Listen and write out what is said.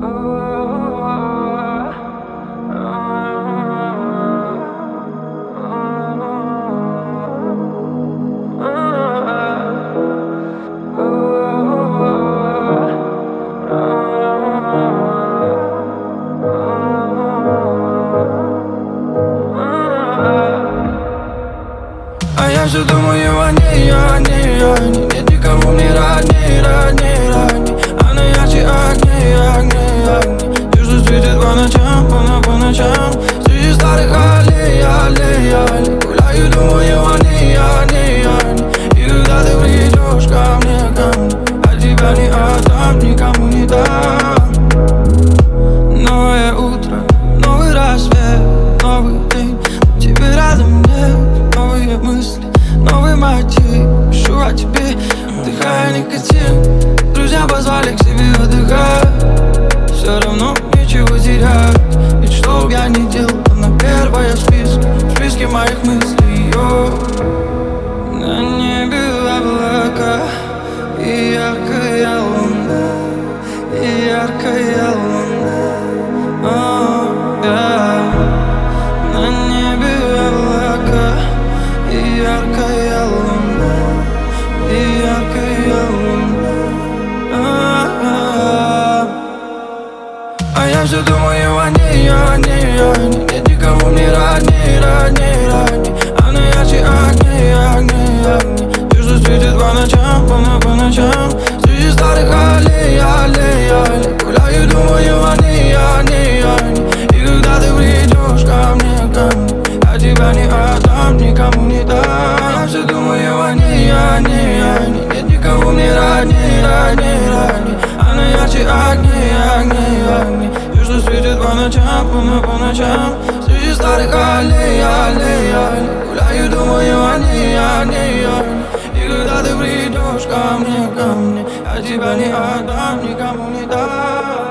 А я все думаю о ней, о ней, о ней. Нет никого мне родней, родней, родней. Она ярче огней, огней, огней. Те, что светит по ночам, по ночам. Среди старых аллей, аллей, аллей. Гуляю, думаю о ней, о ней, о ней. И когда ты придешь ко мне, а тебя не отдам, никому не дам. Новое утро, новый рассвет, новый день. Тебе рядом нет, новые мысли, новый мотив. Пишу о тебе, вдыхая никотин. Друзья позвали к себе отдыхать. Все равно ничего терять. Ведь что б я ни делал, она первая в списке моих мыслей. На небе облака и яркая луна, и яркая луна. На небе облака и яркая луна, и яркая луна. А я все думаю о ней, о ней, о ней. Нет никого мне родней, родней, родней. Она ярче огней, огней, огней. Те, что светит по ночам, по ночам. Среди старых аллей, аллей, аллей. Гуляю, думаю о ней, о ней, о ней. И когда ты придешь ко мне, а тебя не отдам, никому не дам. Я все думаю о ней, о ней, о ней. Нет никого мне родней, родней, родней. Она ярче огней, огней, огней. Те, что светит по ночам, по ночам. Среди старых аллей, аллей, аллей. Гуляю, думаю о ней, о ней, о ней. И когда ты придешь ко мне, а тебя не отдам, никому не дам.